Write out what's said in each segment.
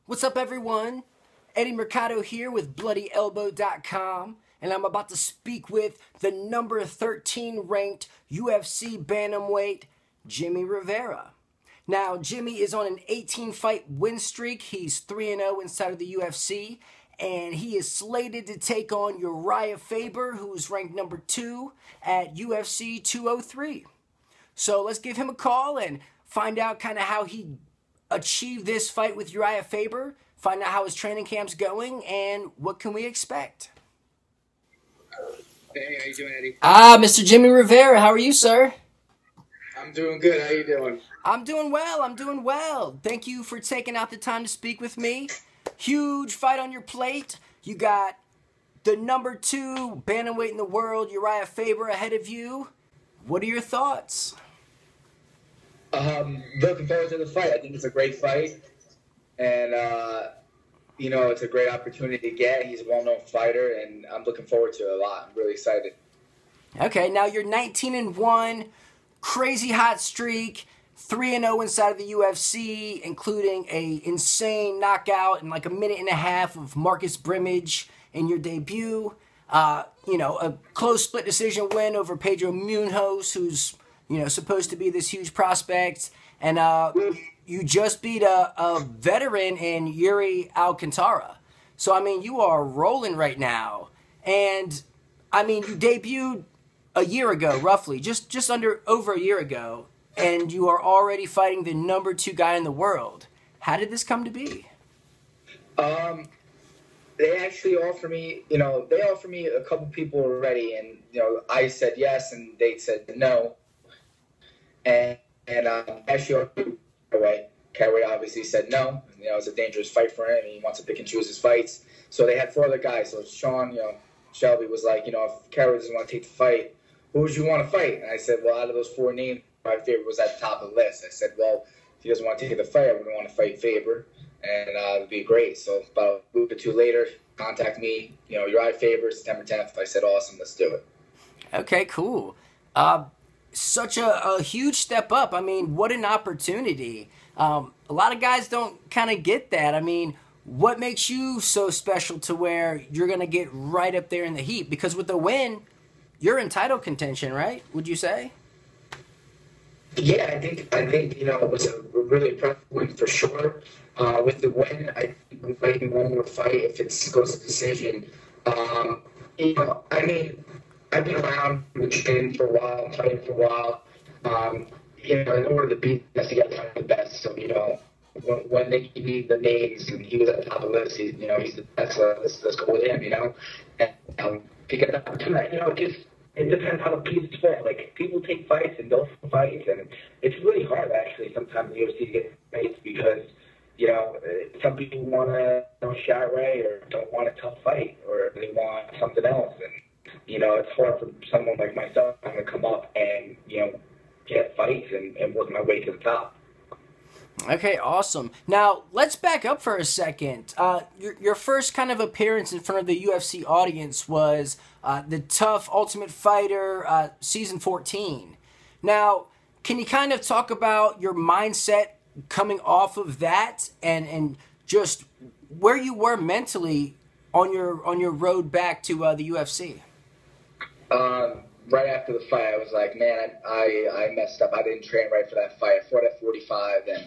What's up, everyone? Eddie Mercado here with BloodyElbow.com, and I'm about to speak with the number 13 ranked UFC bantamweight, Jimmy Rivera. Now, Jimmy is on an 18-fight win streak. He's 3-0 inside of the UFC, and he is slated to take on Uriah Faber, who's ranked number 2 at UFC 203. So let's give him a call and find out kind of how he achieve this fight with Uriah Faber, find out how his training camp's going, and what can we expect. Hey, how you doing, Eddie? Mr. Jimmy Rivera, how are you, sir? I'm doing good. How you doing? I'm doing well. Thank you for taking out the time to speak with me. Huge fight on your plate. You got the number 2 bantamweight in the world, Uriah Faber, ahead of you. What are your thoughts? Looking forward to the fight. I think it's a great fight, and it's a great opportunity to get. He's a well-known fighter, and I'm looking forward to it a lot. I'm really excited. Okay, now you're 19-1, crazy hot streak, 3-0 inside of the UFC, including a insane knockout in like a minute and a half of Marcus Brimage in your debut. A close split decision win over Pedro Munhoz, who's supposed to be this huge prospect. And you just beat a veteran in Yuri Alcantara. So, you are rolling right now. And, you debuted a year ago, roughly, just over a year ago. And you are already fighting the number 2 guy in the world. How did this come to be? They actually offered me, they offered me a couple people already. And, I said yes, and they said no. And actually, away. Kerry obviously said no. It's a dangerous fight for him. He wants to pick and choose his fights. So they had 4 other guys. So Sean, Shelby was like, if Kerry doesn't want to take the fight, who would you want to fight? And I said, well, out of those 4 names, my favorite was at the top of the list. I said, well, if he doesn't want to take the fight, I wouldn't want to fight Faber. And it would be great. So about a week or 2 later, contact me. Uriah Faber, September 10th. I said, awesome, let's do it. Okay, cool. Such a huge step up. What an opportunity. A lot of guys don't kind of get that. What makes you so special to where you're going to get right up there in the heat? Because with the win, you're in title contention, right? Would you say? Yeah, I think it was a really impressive win for sure. With the win, I think we might be one more fight if it goes to decision. I've been around the gym for a while, fighting for a while. In order to beat the best, you got to find the best. So, when they give me the names and he was at the top of the list, he's the best. Let's go with him, and pick it up. It depends how the pieces fall. Like, people take fights and don't fight, and it's really hard, actually, sometimes in the UFC to get fights because, some people want a shot right or don't want a tough fight or they want something else. And, it's hard for someone like myself to come up and, get fights and work my way to the top. Okay, awesome. Now, let's back up for a second. Your first kind of appearance in front of the UFC audience was the Tough Ultimate Fighter Season 14. Now, can you kind of talk about your mindset coming off of that and just where you were mentally on your road back to the UFC? Right after the fight, I was like, man, I messed up. I didn't train right for that fight. I fought at 45, and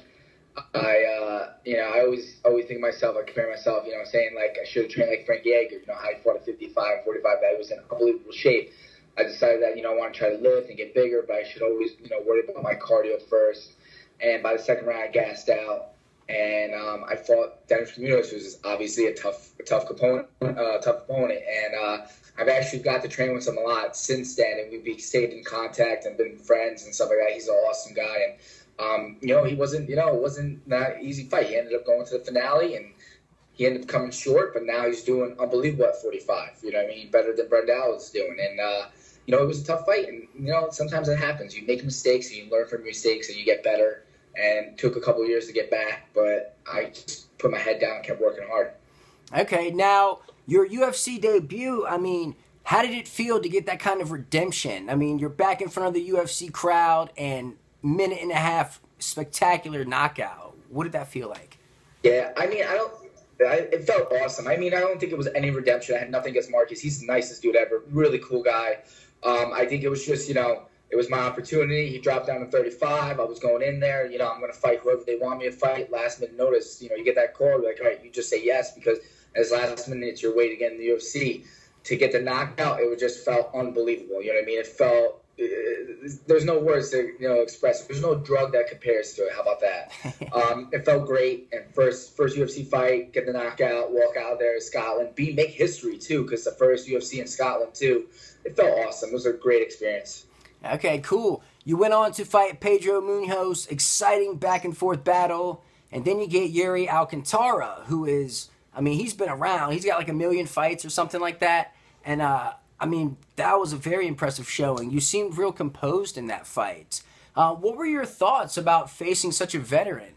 I always think of myself, I compare myself, saying like I should have trained like Frank Yeager, how he fought at 55, 45, that was in unbelievable shape. I decided that, I want to try to lift and get bigger, but I should always, worry about my cardio first. And by the second round, I gassed out. And I fought Dennis Munoz, who's obviously a tough opponent. And I've actually got to train with him a lot since then, and we've stayed in contact and been friends and stuff like that. He's an awesome guy, and he wasn't, it wasn't that easy fight. He ended up going to the finale, and he ended up coming short, but now he's doing unbelievable at 45. Better than Brandao is doing, and it was a tough fight, and sometimes it happens. You make mistakes, and you learn from your mistakes, and you get better. And took a couple of years to get back, but I just put my head down and kept working hard. Okay, now your UFC debut, how did it feel to get that kind of redemption? You're back in front of the UFC crowd and minute and a half spectacular knockout. What did that feel like? Yeah, I mean, it felt awesome. I mean, I don't think it was any redemption. I had nothing against Marcus. He's the nicest dude ever. Really cool guy. I think it was just, it was my opportunity. He dropped down to 35. I was going in there. I'm going to fight whoever they want me to fight. Last minute notice, you get that call. You're like, all right, you just say yes because as last minute it's your way to get in the UFC. To get the knockout, it just felt unbelievable. You know what I mean? It felt there's no words to express it. There's no drug that compares to it. How about that? It felt great. And first UFC fight, get the knockout, walk out there in Scotland, make history too, because the first UFC in Scotland too. It felt awesome. It was a great experience. Okay, cool. You went on to fight Pedro Munhoz, exciting back and forth battle, and then you get Yuri Alcantara, who is, he's been around. He's got like 1 million fights or something like that, and that was a very impressive showing. You seemed real composed in that fight. What were your thoughts about facing such a veteran?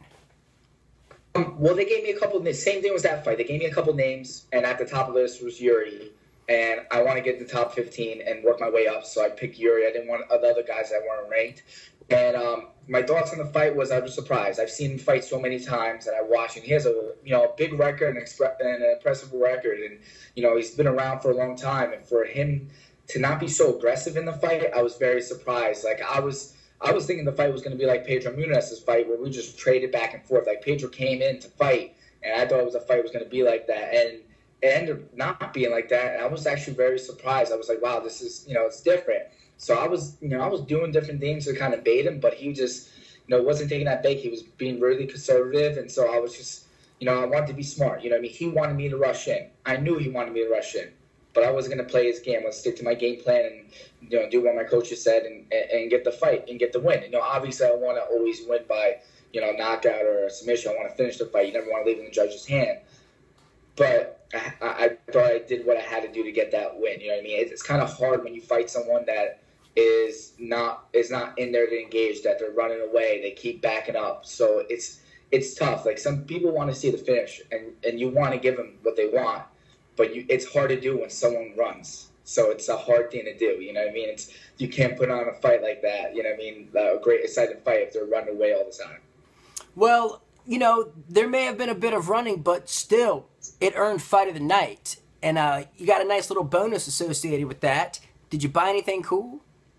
Well, they gave me a couple of names. Same thing was that fight. They gave me a couple of names, and at the top of the list was Yuri. And I want to get to the top 15 and work my way up, so I picked Yuri. I didn't want the other guys that weren't ranked. And my thoughts on the fight was I was surprised. I've seen him fight so many times, and I watched him. He has a big record and an impressive record, and he's been around for a long time. And for him to not be so aggressive in the fight, I was very surprised. Like I was thinking the fight was going to be like Pedro Munoz's fight, where we just traded back and forth. Like Pedro came in to fight, and I thought the fight was going to be like that, and it ended up not being like that. And I was actually very surprised. I was like, wow, this is it's different. So I was doing different things to kind of bait him, but he just, wasn't taking that bait. He was being really conservative. And so I was just, I wanted to be smart. He wanted me to rush in. I knew he wanted me to rush in, but I wasn't going to play his game. I was stick to my game plan and, do what my coaches said and get the fight and get the win. Obviously I want to always win by, knockout or a submission. I want to finish the fight. You never want to leave it in the judge's hand. But I thought I did what I had to do to get that win. You know what I mean? It's kind of hard when you fight someone that is not in there to engage, that they're running away, they keep backing up. So it's tough. Like some people want to see the finish, and you want to give them what they want, but it's hard to do when someone runs. So it's a hard thing to do. You know what I mean? You can't put on a fight like that. You know what I mean? A great exciting fight if they're running away all the time. Well, there may have been a bit of running, but still, it earned Fight of the Night. And you got a nice little bonus associated with that. Did you buy anything cool?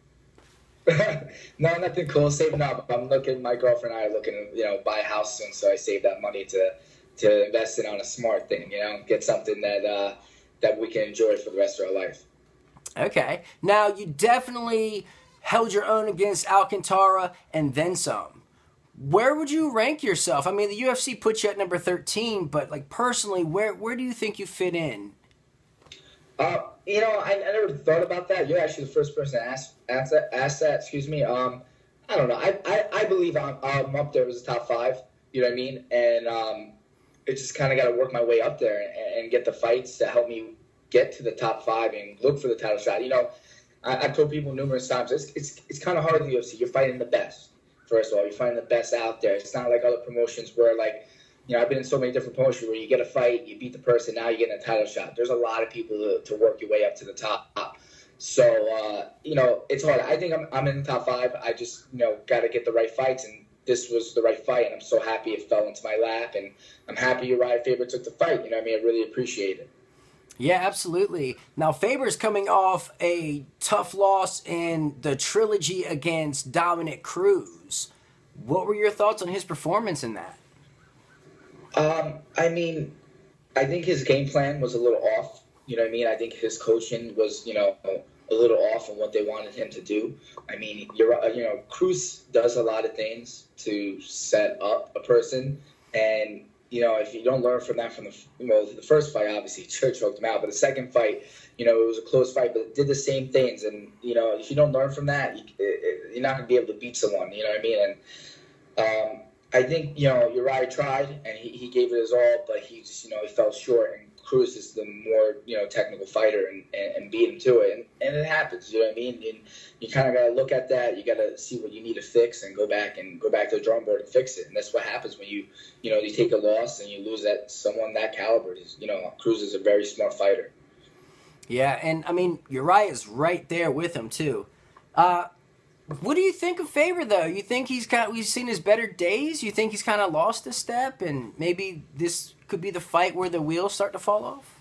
No, nothing cool. Saving up. My girlfriend and I are looking to, buy a house soon, so I saved that money to invest it on a smart thing, get something that we can enjoy for the rest of our life. Okay. Now, you definitely held your own against Alcantara and then some. Where would you rank yourself? The UFC puts you at number 13, but personally, where do you think you fit in? I never thought about that. You're actually the first person to ask that. Excuse me. I don't know. I believe I'm up there as a top 5. You know what I mean? And it just kind of got to work my way up there and get the fights to help me get to the top 5 and look for the title shot. I've told people numerous times it's kind of hard in the UFC. You're fighting the best. First of all, you're fighting the best out there. It's not like other promotions where I've been in so many different promotions where you get a fight, you beat the person, now you're getting a title shot. There's a lot of people to work your way up to the top. So, it's hard. I think I'm in the top 5. I just, got to get the right fights, and this was the right fight, and I'm so happy it fell into my lap, and I'm happy Uriah Faber took the fight. I really appreciate it. Yeah, absolutely. Now, Faber's coming off a tough loss in the trilogy against Dominick Cruz. What were your thoughts on his performance in that? I think his game plan was a little off. You know what I mean? I think his coaching was, a little off on what they wanted him to do. Cruz does a lot of things to set up a person, and if you don't learn from that from the first fight, obviously choked him out, but the second fight, it was a close fight, but it did the same things, and if you don't learn from that, you're not going to be able to beat someone. You know what I mean? And I think Uriah tried, and he gave it his all, but he just he fell short. And Cruz is the more technical fighter and beat him to it, and it happens. You know what I mean? And you kind of got to look at that. You got to see what you need to fix and go back to the drawing board and fix it. And that's what happens when you take a loss and you lose someone that caliber. Cruz is a very smart fighter. Yeah, and Uriah's right there with him too. What do you think of Faber though? You think we've seen his better days? You think he's kind of lost a step, and maybe this could be the fight where the wheels start to fall off?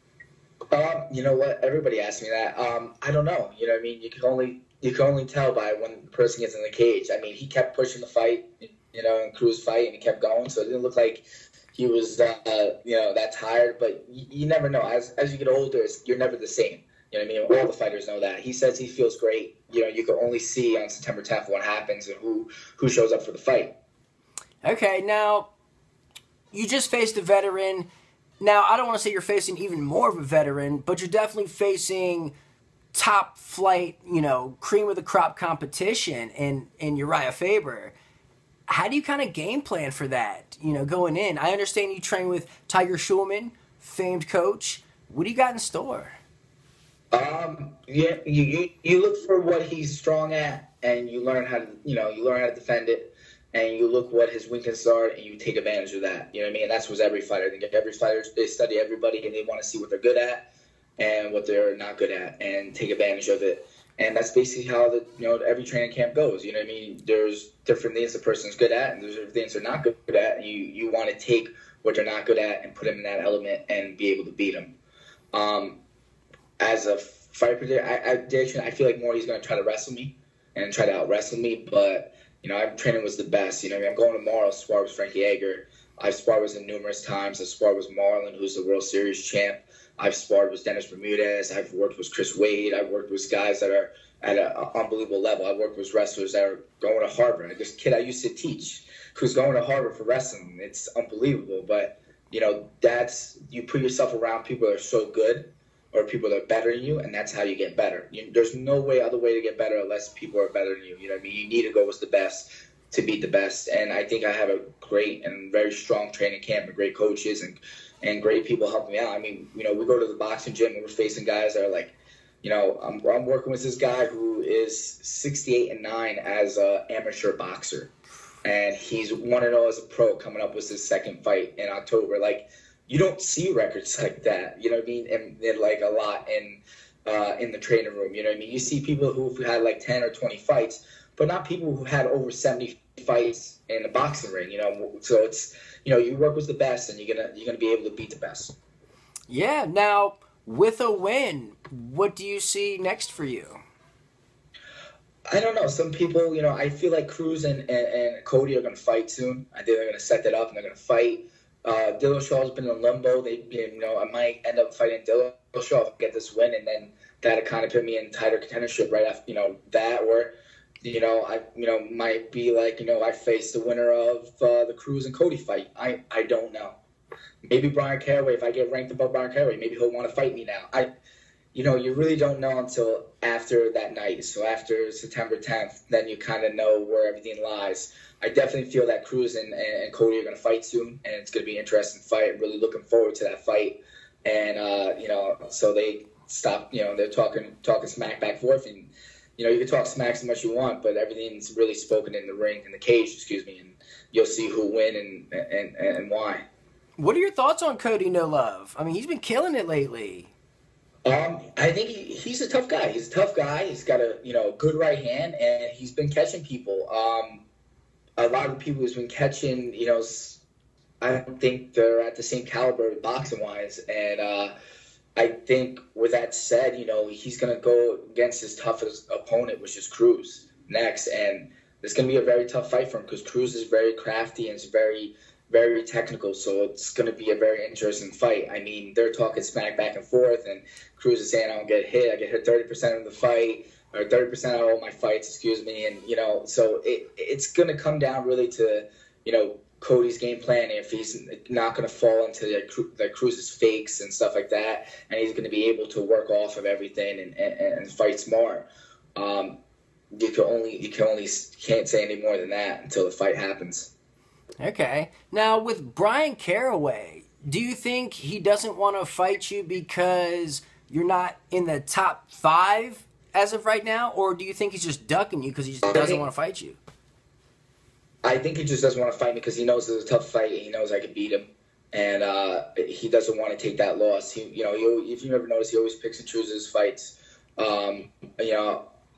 You know what? Everybody asks me that. I don't know. You know what I mean? You can only tell by when the person gets in the cage. I mean, he kept pushing the fight, and Cruz fight, and he kept going. So it didn't look like he was, that tired. But you never know. As you get older, you're never the same. You know what I mean? All the fighters know that. He says he feels great. You can only see on September 10th what happens and who shows up for the fight. Okay, now you just faced a veteran. Now, I don't want to say you're facing even more of a veteran, but you're definitely facing top flight, cream of the crop competition in Uriah Faber. How do you kind of game plan for that, going in? I understand you train with Tiger Schulman, famed coach. What do you got in store? Yeah, you look for what he's strong at, and you learn how to defend it, and you look what his weaknesses are, and you take advantage of that. You know what I mean? And that's what every fighter. I think every fighter, they study everybody, and they want to see what they're good at and what they're not good at, and take advantage of it. And that's basically how every training camp goes. You know what I mean? There's different things a person's good at, and there's different things they're not good at. And you want to take what they're not good at and put them in that element and be able to beat them. As a fight prediction, I feel like Morty's going to try to wrestle me and try to out-wrestle me, but, I'm training was the best. I'm going tomorrow to spar with Frankie Edgar. I've sparred with him numerous times. I've sparred with Marlon, who's the World Series champ. I've sparred with Dennis Bermudez. I've worked with Chris Wade. I've worked with guys that are at an unbelievable level. I've worked with wrestlers that are going to Harvard. This kid I used to teach who's going to Harvard for wrestling. It's unbelievable, but, you put yourself around people that are so good, or people that are better than you, and that's how you get better. There's no other way to get better unless people are better than you. You know what I mean? You need to go with the best to beat the best. And I think I have a great and very strong training camp and great coaches and great people helping me out. I mean, we go to the boxing gym and we're facing guys that are like, I'm working with this guy who is 68-9 as an amateur boxer. And he's 1-0 as a pro coming up with his second fight in October. Like, you don't see records like that, you know what I mean? And like a lot in the training room, you know what I mean? You see people who've had like 10 or 20 fights, but not people who had over 70 fights in the boxing ring, So it's, you work with the best, and you're gonna be able to beat the best. Yeah. Now, with a win, what do you see next for you? I don't know. Some people, I feel like Cruz and Cody are gonna fight soon. I think they're gonna set that up and they're gonna fight. Dillashaw's been in limbo. I might end up fighting Dillashaw if I get this win, and then that'll kind of put me in tighter contendership right after, that, or, I, might be like, I face the winner of the Cruz and Cody fight. I don't know. Maybe Brian Caraway, if I get ranked above Brian Caraway, maybe he'll want to fight me now. You really don't know until after that night. So after September 10th, then you kind of know where everything lies. I definitely feel that Cruz and Cody are going to fight soon, and it's going to be an interesting fight. I'm really looking forward to that fight. And, so they stop, they're talking smack back and forth. And, you can talk smack as much as you want, but everything's really spoken in the cage, and you'll see who win and why. What are your thoughts on Cody No Love? I mean, he's been killing it lately. I think he's a tough guy. He's a tough guy. He's got a good right hand, and he's been catching people. A lot of the people who's been catching, I don't think they're at the same caliber boxing wise. And I think with that said, he's gonna go against his toughest opponent, which is Cruz next, and it's gonna be a very tough fight for him because Cruz is very crafty and is very, very technical, so it's going to be a very interesting fight. I mean, they're talking smack back and forth, and Cruz is saying I don't get hit. I get hit 30% of the fight, or 30% of all my fights, and, so it's going to come down really to, Cody's game plan, if he's not going to fall into the Cruz's fakes and stuff like that, and he's going to be able to work off of everything and fight smart. You can't say any more than that until the fight happens. Okay. Now, with Brian Caraway, do you think he doesn't want to fight you because you're not in the top 5 as of right now? Or do you think he's just ducking you because he just doesn't want to fight you? I think he just doesn't want to fight me because he knows it's a tough fight and he knows I can beat him. And he doesn't want to take that loss. If you ever notice, he always picks and chooses his fights.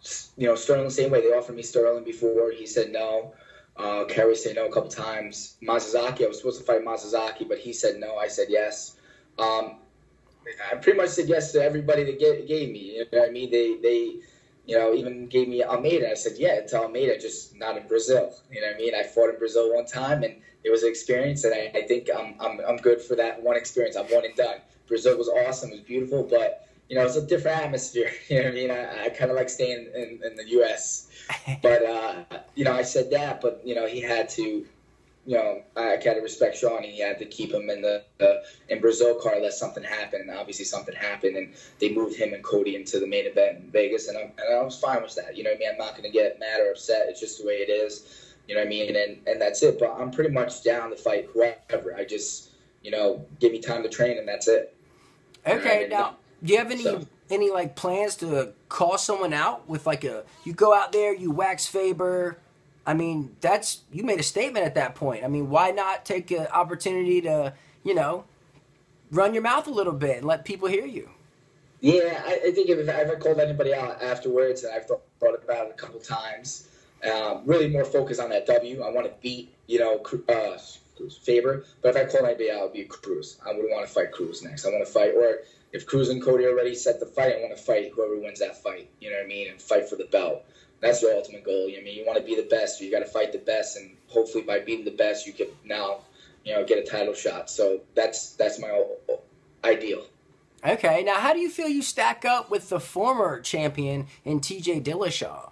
Sterling the same way. They offered me Sterling before. He said no. Kerry said no a couple times. Mazazaki, I was supposed to fight Mazazaki, but he said no. I said yes. I pretty much said yes to everybody that gave me. You know what I mean? They even gave me Almeida. I said, yeah, it's Almeida, just not in Brazil. You know what I mean? I fought in Brazil one time, and it was an experience, and I think I'm good for that one experience. I'm one and done. Brazil was awesome. It was beautiful, but, it's a different atmosphere. You know what I mean? I kind of like staying in the U.S. But, I said that, but, he had to, I got to respect Sean. He had to keep him in Brazil card unless something happened. And obviously something happened, and they moved him and Cody into the main event in Vegas, and I was fine with that. You know what I mean? I'm not going to get mad or upset. It's just the way it is. You know what I mean? And that's it. But I'm pretty much down to fight whoever. I just, give me time to train, and that's it. Okay, now, do you have any like plans to call someone out with like you go out there, you wax Faber? I mean, you made a statement at that point. I mean, why not take an opportunity to, run your mouth a little bit and let people hear you? Yeah, I think if I ever called anybody out afterwards, and I've thought about it a couple times, really more focused on that W. I want to beat, Faber. But if I called anybody out, it would be Cruz. I would want to fight Cruz next. I want to fight, or if Cruz and Cody already set the fight, I want to fight whoever wins that fight. You know what I mean? And fight for the belt. That's your ultimate goal. I mean, you want to be the best, so you got to fight the best, and hopefully by beating the best, you can now, get a title shot. So that's my ideal. Okay, now how do you feel you stack up with the former champion in T.J. Dillashaw?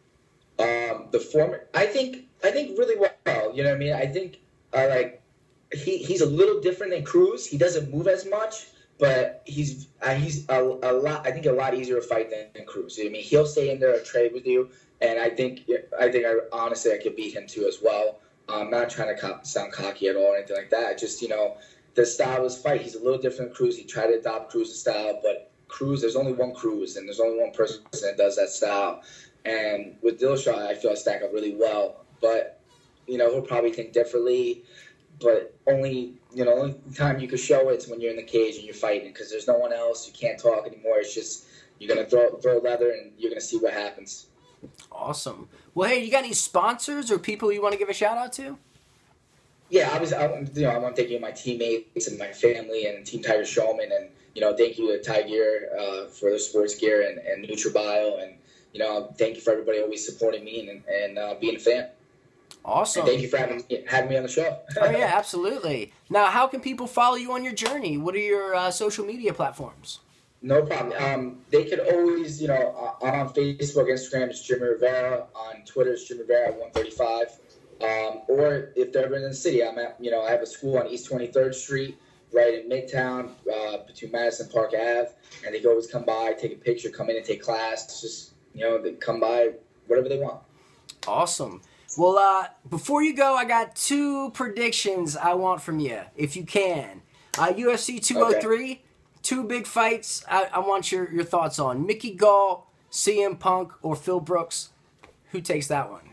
I think really well. You know what I mean? I think he's a little different than Cruz. He doesn't move as much, but he's a lot. I think a lot easier to fight than Cruz. I mean, he'll stay in there and trade with you, and I think honestly I could beat him too as well. I'm not trying to sound cocky at all or anything like that. Just the style of his fight. He's a little different than Cruz. He tried to adopt Cruz's style, but Cruz, there's only one Cruz, and there's only one person that does that style. And with Dillashaw, I feel I stack up really well, but he'll probably think differently. But only time you can show it's when you're in the cage and you're fighting, because there's no one else. You can't talk anymore. It's just you're gonna throw leather, and you're gonna see what happens. Awesome. Well, hey, you got any sponsors or people you want to give a shout out to? Yeah, I want to thank you, my teammates and my family, and Team Tiger Showman, and thank you to Tiger for the sports gear, and NutraBio, and thank you for everybody always supporting me and being a fan. Awesome. And thank you for having me on the show. Oh, yeah, absolutely. Now, how can people follow you on your journey? What are your social media platforms? No problem. They could always, I'm on Facebook, Instagram, it's Jimmy Rivera. On Twitter, it's Jimmy Rivera 135. Or if they're ever in the city, I'm at, I have a school on East 23rd Street, right in Midtown, between Madison Park Ave. And they can always come by, take a picture, come in and take class. Just, they come by, whatever they want. Awesome. Well, before you go, I got 2 predictions I want from you, if you can. UFC 203, okay. 2 big fights I want your thoughts on. Mickey Gall, CM Punk, or Phil Brooks. Who takes that one?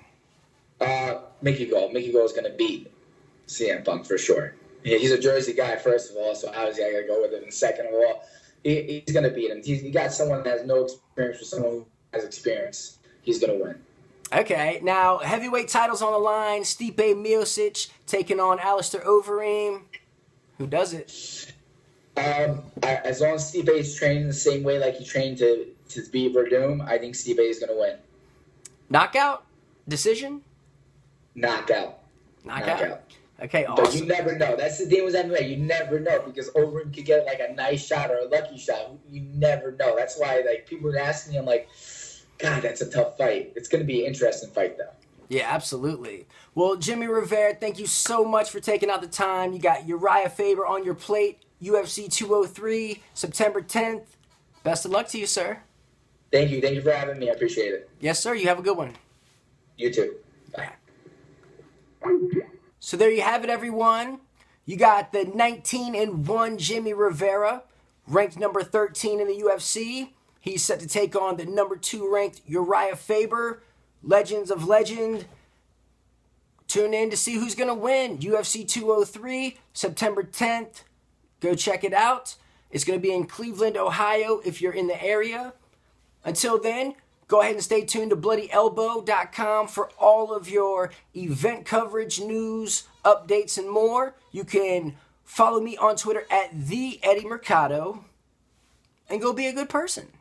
Mickey Gall. Mickey Gall is going to beat CM Punk for sure. He's a Jersey guy, first of all, so obviously I got to go with him. Second of all, he's going to beat him. He got someone that has no experience with someone who has experience. He's going to win. Okay, now heavyweight titles on the line. Stipe Miocic taking on Alistair Overeem. Who does it? As long as Stipe is training the same way like he trained to beat Verdum, I think Stipe is going to win. Knockout? Decision? Knockout. Okay, awesome. But you never know. That's the thing with MMA. You never know, because Overeem could get like a nice shot or a lucky shot. You never know. That's why people are asking me, I'm like, God, that's a tough fight. It's going to be an interesting fight, though. Yeah, absolutely. Well, Jimmy Rivera, thank you so much for taking out the time. You got Uriah Faber on your plate, UFC 203, September 10th. Best of luck to you, sir. Thank you. Thank you for having me. I appreciate it. Yes, sir. You have a good one. You too. Bye. So there you have it, everyone. You got the 19-1 Jimmy Rivera, ranked number 13 in the UFC. He's set to take on the number 2 ranked Uriah Faber. Legends of legend. Tune in to see who's going to win. UFC 203, September 10th. Go check it out. It's going to be in Cleveland, Ohio, if you're in the area. Until then, Go ahead and stay tuned to BloodyElbow.com for all of your event coverage, news, updates, and more. You can follow me on Twitter at @TheEddieMercado and go be a good person.